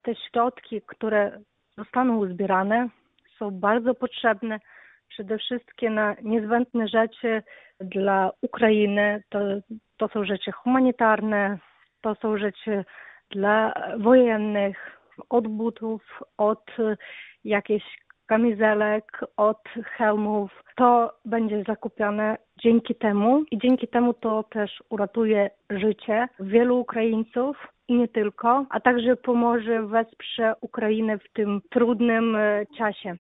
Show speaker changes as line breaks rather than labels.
te środki, które zostaną uzbierane, są bardzo potrzebne przede wszystkim na niezbędne rzeczy dla Ukrainy. To są rzeczy humanitarne, to są rzeczy dla wojennych, od butów, od jakichś kamizelek, od hełmów. To będzie zakupione dzięki temu to też uratuje życie wielu Ukraińców i nie tylko, a także wesprze Ukrainę w tym trudnym czasie.